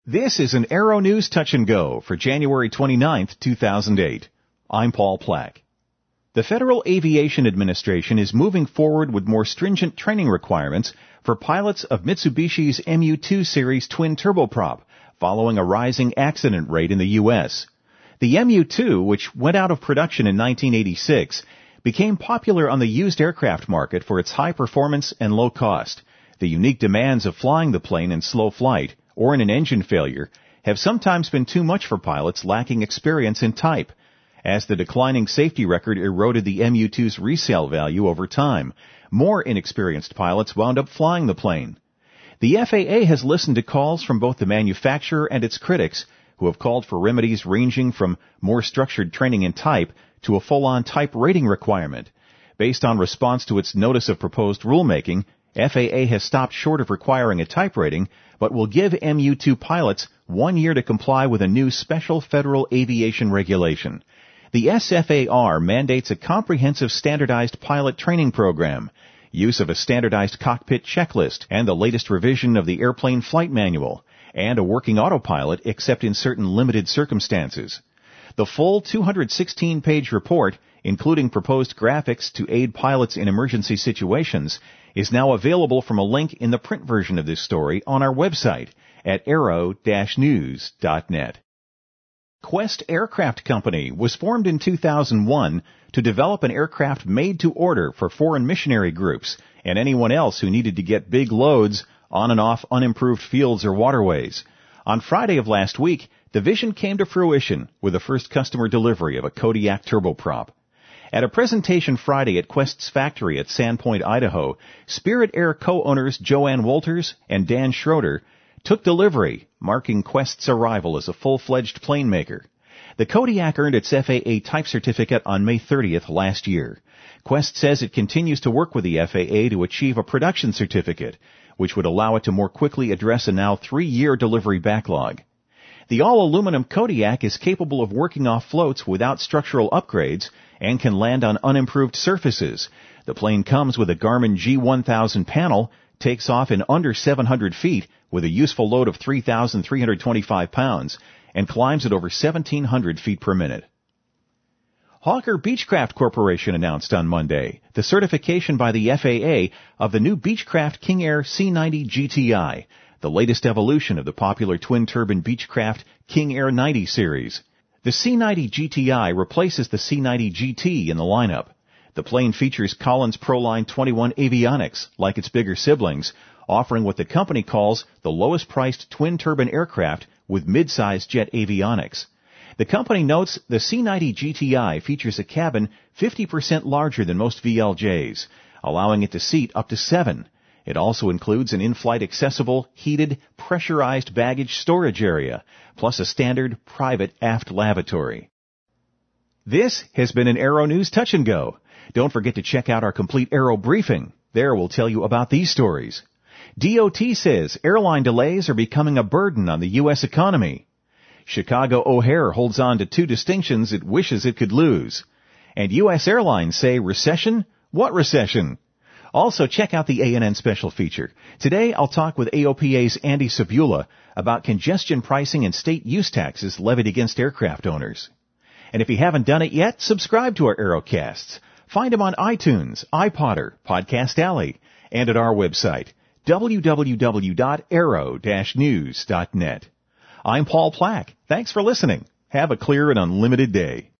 This is an Aero News Touch and Go for January 29th, 2008. I'm Paul Plack. The Federal Aviation Administration is moving forward with more stringent training requirements for pilots of Mitsubishi's MU-2 series twin turboprop, following a rising accident rate in the U.S. The MU-2, which went out of production in 1986, became popular on the used aircraft market for its high performance and low cost. The unique demands of flying the plane in slow flight or in an engine failure have sometimes been too much for pilots lacking experience in type. As the declining safety record eroded the MU-2's resale value over time, more inexperienced pilots wound up flying the plane. The FAA has listened to calls from both the manufacturer and its critics, who have called for remedies ranging from more structured training in type to a full-on type rating requirement. Based on response to its notice of proposed rulemaking, FAA has stopped short of requiring a type rating, but will give MU-2 pilots 1 year to comply with a new special federal aviation regulation. The SFAR mandates a comprehensive standardized pilot training program, use of a standardized cockpit checklist, and the latest revision of the airplane flight manual, and a working autopilot except in certain limited circumstances. The full 216-page report, including proposed graphics to aid pilots in emergency situations, is now available from a link in the print version of this story on our website at aero-news.net. Quest Aircraft Company was formed in 2001 to develop an aircraft made to order for foreign missionary groups and anyone else who needed to get big loads on and off unimproved fields or waterways. On Friday of last week, the vision came to fruition with the first customer delivery of a Kodiak turboprop. At a presentation Friday at Quest's factory at Sandpoint, Idaho, Spirit Air co-owners Joanne Walters and Dan Schroeder took delivery, marking Quest's arrival as a full-fledged plane maker. The Kodiak earned its FAA type certificate on May 30th last year. Quest says it continues to work with the FAA to achieve a production certificate, which would allow it to more quickly address a now 3-year delivery backlog. The all-aluminum Kodiak is capable of working off floats without structural upgrades and can land on unimproved surfaces. The plane comes with a Garmin G1000 panel, takes off in under 700 feet with a useful load of 3,325 pounds, and climbs at over 1,700 feet per minute. Hawker Beechcraft Corporation announced on Monday the certification by the FAA of the new Beechcraft King Air C90 GTI, the latest evolution of the popular twin-turbine Beechcraft King Air 90 series. The C90 GTI replaces the C90 GT in the lineup. The plane features Collins Proline 21 avionics, like its bigger siblings, offering what the company calls the lowest-priced twin-turbine aircraft with mid-size jet avionics. The company notes the C90 GTI features a cabin 50% larger than most VLJs, allowing it to seat up to 7. It also includes an in-flight accessible, heated, pressurized baggage storage area, plus a standard private aft lavatory. This has been an Aero News Touch and Go. Don't forget to check out our complete Aero briefing. There we'll tell you about these stories. DOT says airline delays are becoming a burden on the U.S. economy. Chicago O'Hare holds on to 2 distinctions it wishes it could lose. And U.S. airlines say recession? What recession? Also, check out the ANN special feature. Today, I'll talk with AOPA's Andy Sabula about congestion pricing and state use taxes levied against aircraft owners. And if you haven't done it yet, subscribe to our Aerocasts. Find them on iTunes, iPodder, Podcast Alley, and at our website, www.aero-news.net. I'm Paul Plack. Thanks for listening. Have a clear and unlimited day.